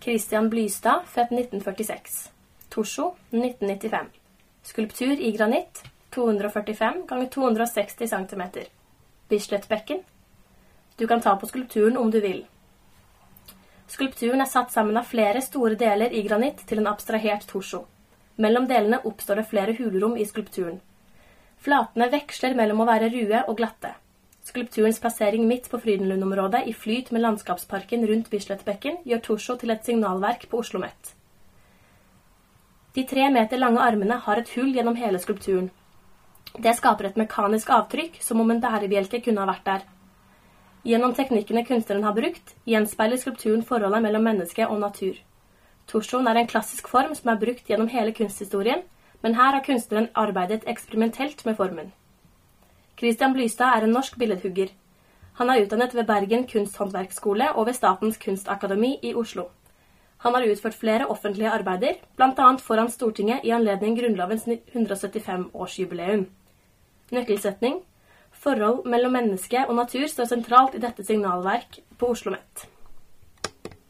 Christian Blystad, født 1946. Torsjo, 1995. Skulptur i granitt, 245 x 260 cm. Bislett-bekken. Du kan ta på skulpturen om du vil. Skulpturen satt sammen av flere store deler i granitt til en abstrahert torsjo. Mellom delene oppstår det flere hulrom i skulpturen. Flatene veksler mellom å være rue og glatte. Skulpturens plassering midt på Frydenlund-området i flyt med landskapsparken rundt Bislett-bekken gjør torsjo til et signalverk på Oslo Met. De 3 meter lange armene har et hull gjennom hele skulpturen. Det skaper et mekanisk avtrykk, som om en bærebjelke kunne ha vært der. Gjennom teknikkene kunstneren har brukt, gjenspeiler skulpturen forholdet mellom menneske og natur. Torsjoen en klassisk form som brukt gjennom hele kunsthistorien, men her har kunstneren arbeidet eksperimentelt med formen. Christian Blystad en norsk billedhugger. Han utdannet ved Bergen Kunsthåndverksskole og ved Statens Kunstakademi i Oslo. Han har utført flere offentlige arbeider, blant annet foran Stortinget i anledning Grunnlovens 175-årsjubileum. Nøkkelsetning: Forhold mellom menneske og natur står sentralt i dette signalverk på Oslo Met.